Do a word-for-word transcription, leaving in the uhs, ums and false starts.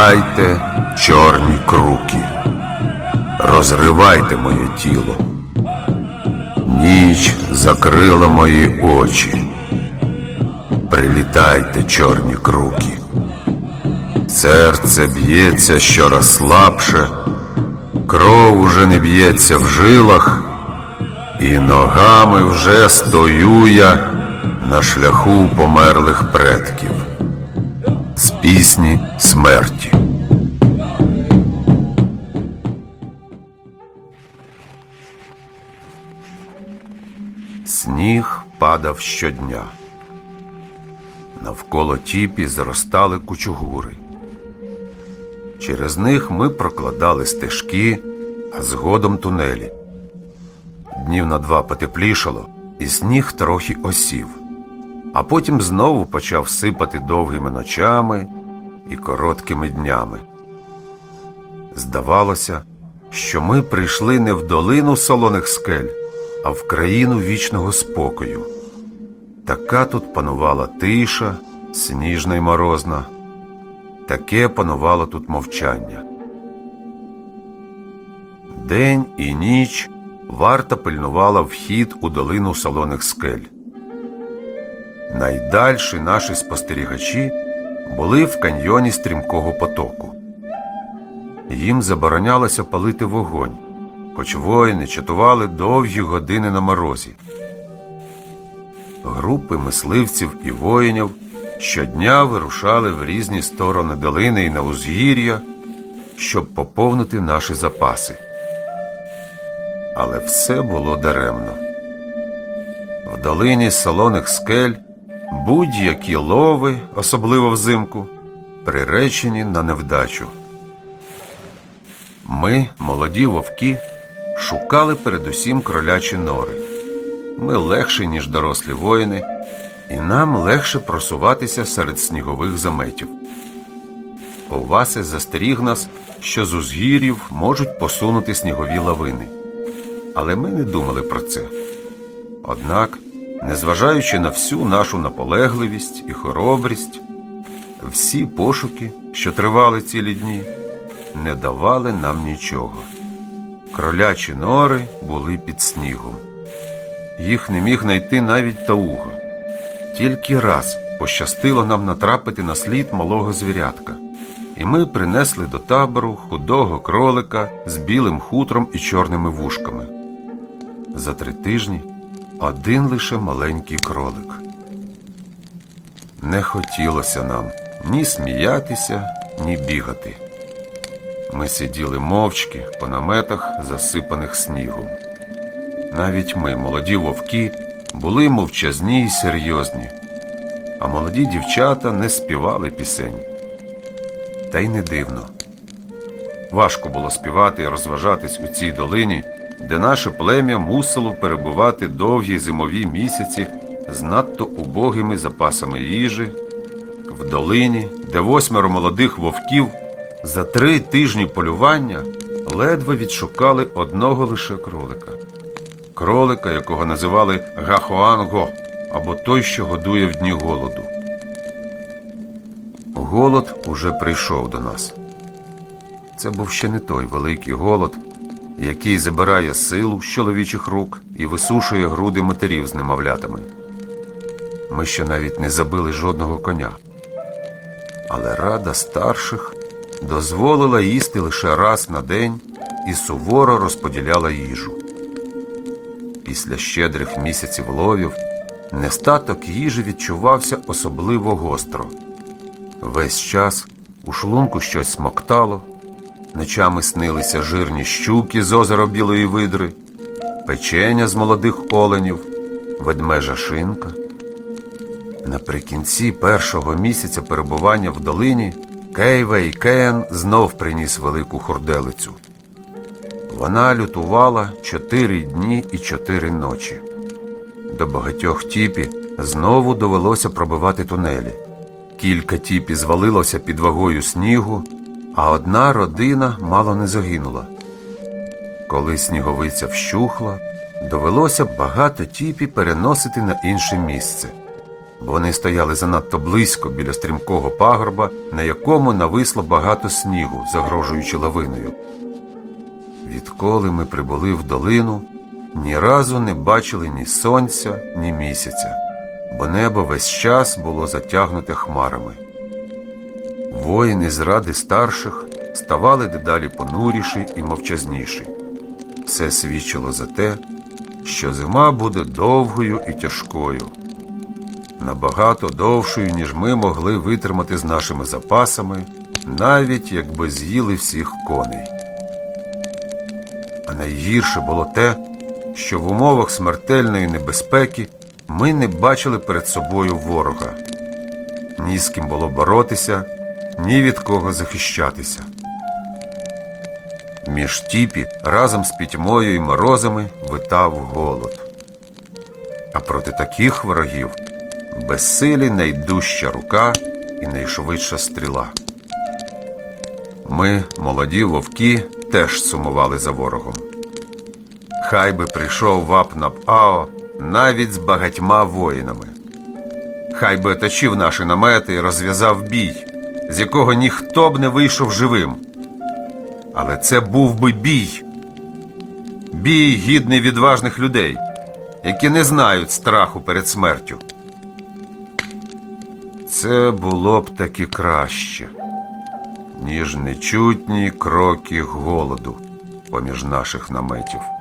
Прилітайте, чорні круки, розривайте моє тіло. Ніч закрила мої очі. Прилітайте, чорні круки. Серце б'ється щораз слабше, кров уже не б'ється в жилах, і ногами вже стою я на шляху померлих предків. З пісні смерті. Сніг падав щодня. Навколо тіпі зростали кучугури. Через них ми прокладали стежки, а згодом тунелі. Днів на два потеплішало, і сніг трохи осів. А потім знову почав сипати довгими ночами і короткими днями. Здавалося, що ми прийшли не в долину солоних скель, а в країну вічного спокою. Така тут панувала тиша, сніжна й морозна. Таке панувало тут мовчання. День і ніч варта пильнувала вхід у долину солоних скель. Найдальші наші спостерігачі були в каньйоні стрімкого потоку. Їм заборонялося палити вогонь, хоч воїни чатували довгі години на морозі. Групи мисливців і воїнів щодня вирушали в різні сторони долини і на узгір'я, щоб поповнити наші запаси. Але все було даремно. В долині солоних скель будь-які лови, особливо взимку, приречені на невдачу. Ми, молоді вовки, шукали передусім кролячі нори. Ми легші, ніж дорослі воїни, і нам легше просуватися серед снігових заметів. Оваси застеріг нас, що з узгір'їв можуть посунути снігові лавини. Але ми не думали про це. Однак, незважаючи на всю нашу наполегливість і хоробрість, всі пошуки, що тривали цілі дні, не давали нам нічого. Кролячі нори були під снігом. Їх не міг знайти навіть Тауга. Тільки раз пощастило нам натрапити на слід малого звірятка, і ми принесли до табору худого кролика з білим хутром і чорними вушками. За три тижні один лише маленький кролик. Не хотілося нам ні сміятися, ні бігати. Ми сиділи мовчки по наметах, засипаних снігом. Навіть ми, молоді вовки, були мовчазні й серйозні, а молоді дівчата не співали пісень. Та й не дивно. Важко було співати і розважатись у цій долині, де наше плем'я мусило перебувати довгі зимові місяці з надто убогими запасами їжі, в долині, де восьмеро молодих вовків за три тижні полювання ледве відшукали одного лише кролика. Кролика, якого називали Гахоанго, або той, що годує в дні голоду. Голод уже прийшов до нас. Це був ще не той великий голод, який забирає силу з чоловічих рук і висушує груди матерів з немовлятами. Ми ще навіть не забили жодного коня. Але рада старших дозволила їсти лише раз на день і суворо розподіляла їжу. Після щедрих місяців ловів нестаток їжі відчувався особливо гостро. Весь час у шлунку щось смоктало, ночами снилися жирні щуки з озера Білої Видри, печеня з молодих оленів, ведмежа шинка. Наприкінці першого місяця перебування в долині Кейвей Кен знов приніс велику хурделицю. Вона лютувала чотири дні і чотири ночі. До багатьох тіпі знову довелося пробивати тунелі. Кілька тіпі звалилося під вагою снігу, а одна родина мало не загинула. Коли сніговиця вщухла, довелося багато тіпі переносити на інше місце. бо вони стояли занадто близько біля стрімкого пагорба, на якому нависло багато снігу, загрожуючи лавиною. Відколи ми прибули в долину, ні разу не бачили ні сонця, ні місяця, бо небо весь час було затягнуте хмарами. Воїни з ради старших ставали дедалі понуріші і мовчазніші. Це свідчило за те, що зима буде довгою і тяжкою, набагато довшою, ніж ми могли витримати з нашими запасами, навіть якби з'їли всіх коней. А найгірше було те, що в умовах смертельної небезпеки ми не бачили перед собою ворога. Ні з ким було боротися, ні від кого захищатися. Між тіпі разом з пітьмою і морозами витав голод. А проти таких ворогів безсилі найдужча рука і найшвидша стріла. Ми, молоді вовки, теж сумували за ворогом. Хай би прийшов Вап-Нап-Ао навіть з багатьма воїнами. Хай би оточив наші намети і розв'язав бій, з якого ніхто б не вийшов живим. Але це був би бій. Бій, гідний відважних людей, які не знають страху перед смертю. Це було б таки краще, ніж нечутні кроки голоду поміж наших наметів.